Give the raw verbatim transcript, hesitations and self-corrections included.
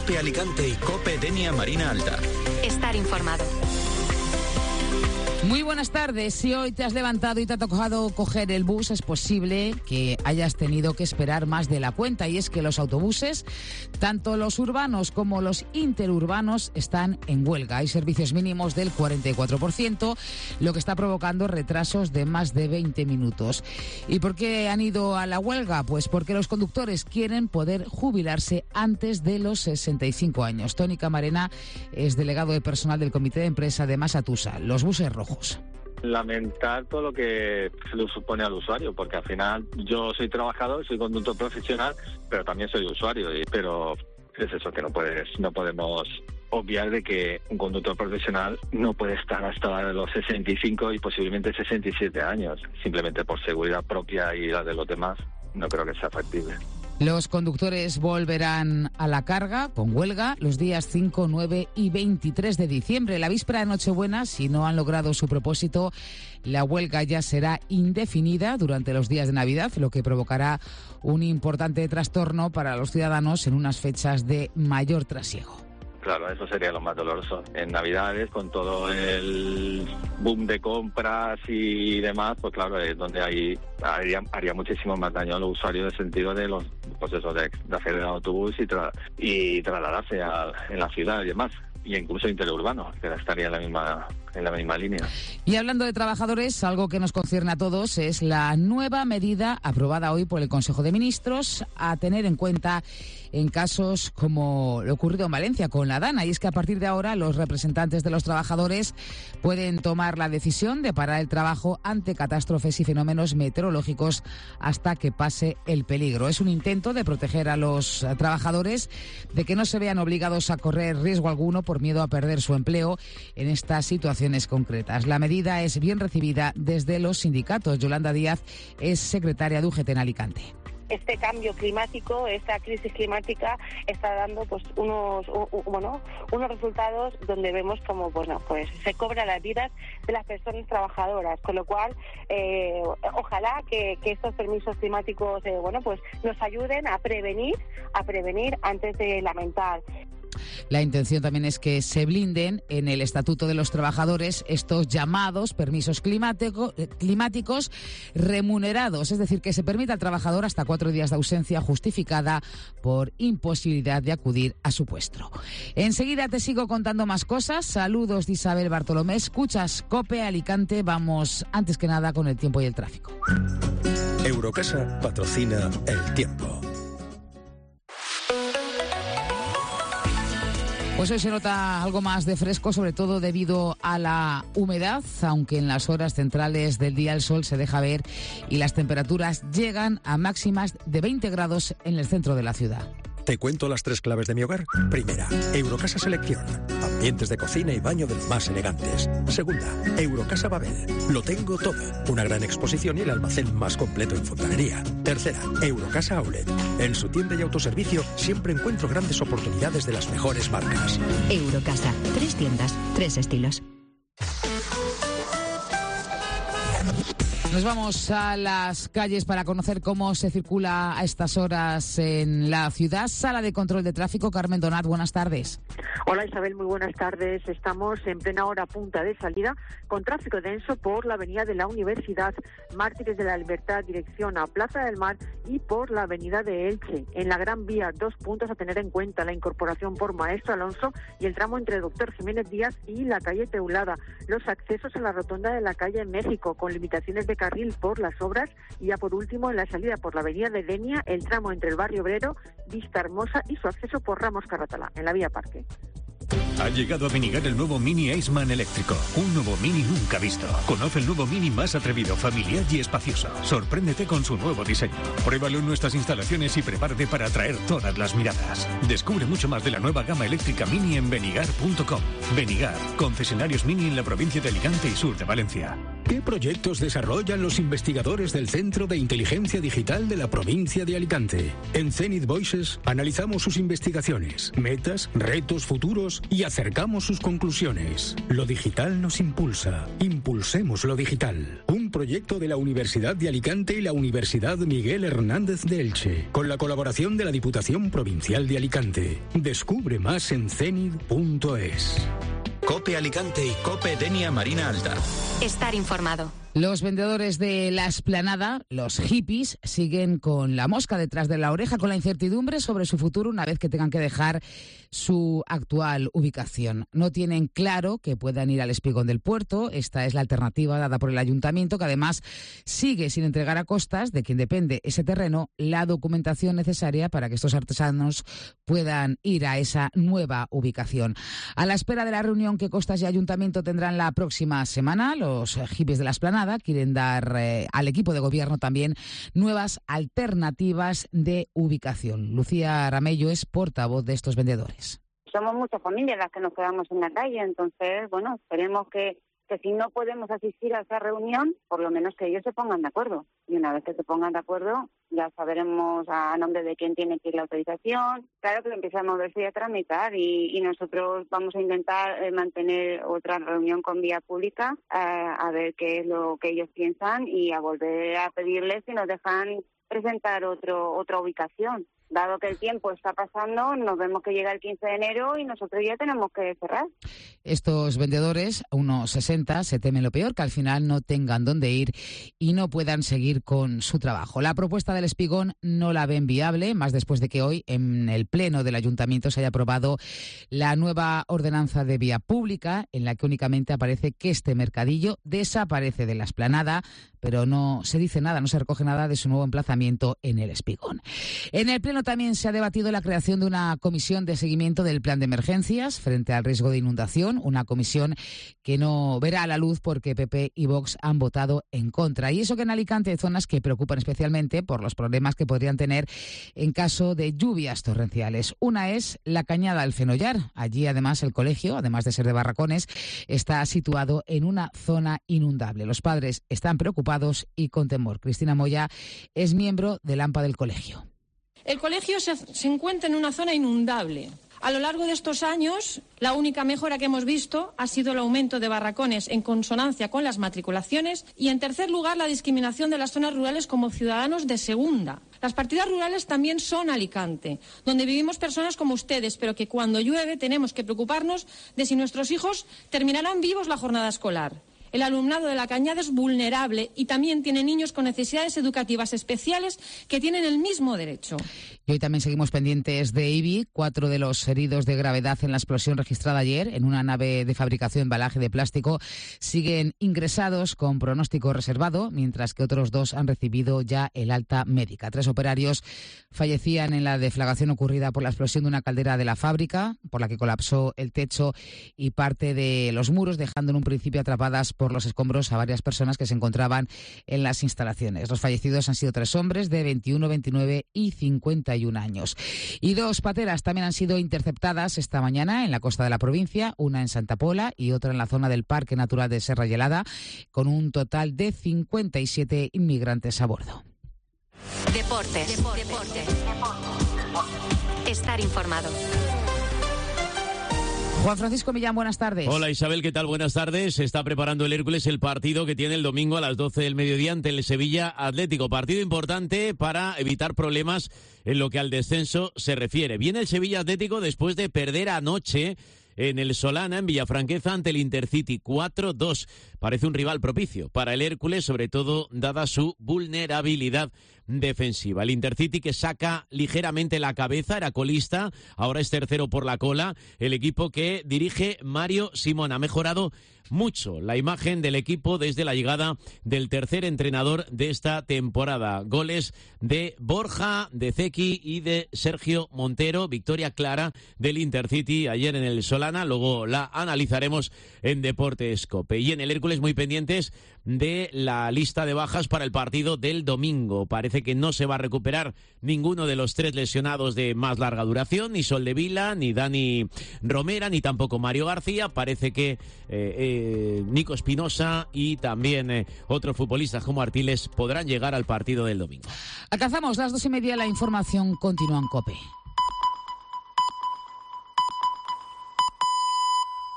COPE Alicante y COPE Denia Marina Alta. Estar informado. Muy buenas tardes. Si hoy te has levantado y te ha tocado coger el bus, es posible que hayas tenido que esperar más de la cuenta. Y es que los autobuses, tanto los urbanos como los interurbanos, están en huelga. Hay servicios mínimos del cuarenta y cuatro por ciento, lo que está provocando retrasos de más de veinte minutos. ¿Y por qué han ido a la huelga? Pues porque los conductores quieren poder jubilarse antes de los sesenta y cinco años. Tony Camarena es delegado de personal del Comité de Empresa de Masatusa, los buses rojos. Lamentar todo lo que se le supone al usuario, porque al final yo soy trabajador, soy conductor profesional, pero también soy usuario. Y, pero es eso, que no puedes, no podemos obviar de que un conductor profesional no puede estar hasta los sesenta y cinco y posiblemente sesenta y siete años, simplemente por seguridad propia y la de los demás. No creo que sea factible. Los conductores volverán a la carga con huelga los días cinco, nueve y veintitrés de diciembre. La víspera de Nochebuena, si no han logrado su propósito, la huelga ya será indefinida durante los días de Navidad, lo que provocará un importante trastorno para los ciudadanos en unas fechas de mayor trasiego. Claro, eso sería lo más doloroso. En Navidades, con todo el boom de compras y demás, pues claro, es donde hay, haría, haría muchísimo más daño a los usuarios en el sentido de los, pues eso, de, de hacer el autobús y, tra, y trasladarse a, en la ciudad y demás. Y incluso interurbano, que estaría en la misma en la misma línea. Y hablando de trabajadores, algo que nos concierne a todos es la nueva medida aprobada hoy por el Consejo de Ministros a tener en cuenta en casos como lo ocurrido en Valencia con la DANA. Y es que a partir de ahora los representantes de los trabajadores pueden tomar la decisión de parar el trabajo ante catástrofes y fenómenos meteorológicos hasta que pase el peligro. Es un intento de proteger a los trabajadores de que no se vean obligados a correr riesgo alguno por miedo a perder su empleo en estas situaciones concretas. La medida es bien recibida desde los sindicatos. Yolanda Díaz es secretaria de U G T en Alicante. Este cambio climático, esta crisis climática está dando pues unos u, u, bueno, unos resultados donde vemos como bueno, pues se cobran las vidas de las personas trabajadoras, con lo cual eh, ojalá que, que estos permisos climáticos eh, bueno, pues nos ayuden a prevenir, a prevenir antes de lamentar. La intención también es que se blinden en el Estatuto de los Trabajadores estos llamados permisos climático, climáticos remunerados, es decir, que se permita al trabajador hasta cuatro días de ausencia justificada por imposibilidad de acudir a su puesto. Enseguida te sigo contando más cosas. Saludos de Isabel Bartolomé. Escuchas COPE Alicante. Vamos antes que nada con el tiempo y el tráfico. Eurocasa patrocina el tiempo. Pues hoy se nota algo más de fresco, sobre todo debido a la humedad, aunque en las horas centrales del día el sol se deja ver y las temperaturas llegan a máximas de veinte grados en el centro de la ciudad. ¿Te cuento las tres claves de mi hogar? Primera, Eurocasa Selección. Ambientes de cocina y baño de los más elegantes. Segunda, Eurocasa Babel. Lo tengo todo. Una gran exposición y el almacén más completo en fontanería. Tercera, Eurocasa Outlet. En su tienda y autoservicio siempre encuentro grandes oportunidades de las mejores marcas. Eurocasa. Tres tiendas, tres estilos. Nos vamos a las calles para conocer cómo se circula a estas horas en la ciudad. Sala de control de tráfico, Carmen Donat, buenas tardes. Hola Isabel, muy buenas tardes. Estamos en plena hora punta de salida con tráfico denso por la avenida de la Universidad, Mártires de la Libertad, dirección a Plaza del Mar, y por la avenida de Elche. En la Gran Vía, dos puntos a tener en cuenta: la incorporación por Maestro Alonso y el tramo entre Doctor Jiménez Díaz y la calle Teulada. Los accesos a la rotonda de la calle México, con limitaciones de carril por las obras, y ya por último en la salida por la avenida de Denia, el tramo entre el barrio obrero, Vista Hermosa y su acceso por Ramos Carratalá, en la vía Parque. Ha llegado a Benigar el nuevo Mini Iceman eléctrico. Un nuevo Mini nunca visto. Conoce el nuevo Mini más atrevido, familiar y espacioso. Sorpréndete con su nuevo diseño. Pruébalo en nuestras instalaciones y prepárate para atraer todas las miradas. Descubre mucho más de la nueva gama eléctrica Mini en benigar punto com. Benigar, concesionarios Mini en la provincia de Alicante y sur de Valencia. ¿Qué proyectos desarrollan los investigadores del Centro de Inteligencia Digital de la provincia de Alicante? En Zenith Voices analizamos sus investigaciones, metas, retos futuros y hacemos acercamos sus conclusiones. Lo digital nos impulsa. Impulsemos lo digital. Un proyecto de la Universidad de Alicante y la Universidad Miguel Hernández de Elche, con la colaboración de la Diputación Provincial de Alicante. Descubre más en cenid punto es. COPE Alicante y COPE Denia Marina Alta. Estar informado. Los vendedores de la Esplanada, los hippies, siguen con la mosca detrás de la oreja, con la incertidumbre sobre su futuro una vez que tengan que dejar su actual ubicación. No tienen claro que puedan ir al Espigón del Puerto. Esta es la alternativa dada por el ayuntamiento, que además sigue sin entregar a costas de quien depende ese terreno la documentación necesaria para que estos artesanos puedan ir a esa nueva ubicación. A la espera de la reunión que costas y ayuntamiento tendrán la próxima semana, los hippies de la Esplanada quieren dar eh, al equipo de gobierno también nuevas alternativas de ubicación. Lucía Ramello es portavoz de estos vendedores. Somos muchas familias las que nos quedamos en la calle, entonces, bueno, esperemos que, que si no podemos asistir a esa reunión, por lo menos que ellos se pongan de acuerdo. Y una vez que se pongan de acuerdo, ya sabremos a nombre de quién tiene que ir la autorización. Claro que empieza a moverse y a tramitar y, y nosotros vamos a intentar eh, mantener otra reunión con vía pública eh, a ver qué es lo que ellos piensan y a volver a pedirles si nos dejan presentar otro otra ubicación. Dado que el tiempo está pasando, nos vemos que llega el quince de enero y nosotros ya tenemos que cerrar. Estos vendedores, unos sesenta, se temen lo peor, que al final no tengan dónde ir y no puedan seguir con su trabajo. La propuesta del Espigón no la ven viable, más después de que hoy en el Pleno del Ayuntamiento se haya aprobado la nueva ordenanza de vía pública, en la que únicamente aparece que este mercadillo desaparece de la Esplanada, pero no se dice nada, no se recoge nada de su nuevo emplazamiento en el Espigón. En el Pleno también se ha debatido la creación de una comisión de seguimiento del plan de emergencias frente al riesgo de inundación, una comisión que no verá a la luz porque P P y Vox han votado en contra. Y eso que en Alicante hay zonas que preocupan especialmente por los problemas que podrían tener en caso de lluvias torrenciales. Una es la Cañada del Fenollar. Allí, además, el colegio, además de ser de barracones, está situado en una zona inundable. Los padres están preocupados y con temor. Cristina Moya es miembro del AMPA del colegio. El colegio se, se encuentra en una zona inundable. A lo largo de estos años, la única mejora que hemos visto ha sido el aumento de barracones en consonancia con las matriculaciones y, en tercer lugar, la discriminación de las zonas rurales como ciudadanos de segunda. Las partidas rurales también son Alicante, donde vivimos personas como ustedes, pero que cuando llueve tenemos que preocuparnos de si nuestros hijos terminarán vivos la jornada escolar. El alumnado de la Cañada es vulnerable y también tiene niños con necesidades educativas especiales que tienen el mismo derecho. Y hoy también seguimos pendientes de Ibi. Cuatro de los heridos de gravedad en la explosión registrada ayer en una nave de fabricación de embalaje de plástico siguen ingresados con pronóstico reservado, mientras que otros dos han recibido ya el alta médica. Tres operarios fallecían en la deflagración ocurrida por la explosión de una caldera de la fábrica, por la que colapsó el techo y parte de los muros, dejando en un principio atrapadas por los escombros a varias personas que se encontraban en las instalaciones. Los fallecidos han sido tres hombres de veintiuno, veintinueve y cincuenta y un años. Y dos pateras también han sido interceptadas esta mañana en la costa de la provincia, una en Santa Pola y otra en la zona del Parque Natural de Serra Gelada, con un total de cincuenta y siete inmigrantes a bordo. Deportes. Deportes. Deportes. Estar informado. Juan Francisco Millán, buenas tardes. Hola Isabel, ¿qué tal? Buenas tardes. Se está preparando el Hércules el partido que tiene el domingo a las doce del mediodía ante el Sevilla Atlético. Partido importante para evitar problemas en lo que al descenso se refiere. Viene el Sevilla Atlético después de perder anoche en el Solana, en Villafranqueza, ante el Intercity cuatro dos. Parece un rival propicio para el Hércules, sobre todo dada su vulnerabilidad defensiva. El Intercity, que saca ligeramente la cabeza, era colista, ahora es tercero por la cola. El equipo que dirige Mario Simón ha mejorado mucho la imagen del equipo desde la llegada del tercer entrenador de esta temporada. Goles de Borja, de Zeki y de Sergio Montero. Victoria clara del Intercity ayer en el Solana. Luego la analizaremos en Deportes COPE. Y en el Hércules muy pendientes de la lista de bajas para el partido del domingo. Parece que no se va a recuperar ninguno de los tres lesionados de más larga duración, ni Soldevila, ni Dani Romera, ni tampoco Mario García. Parece que eh, eh, Nico Espinosa y también eh, otros futbolistas como Artiles podrán llegar al partido del domingo. Alcanzamos las dos y media, la información continúa en COPE.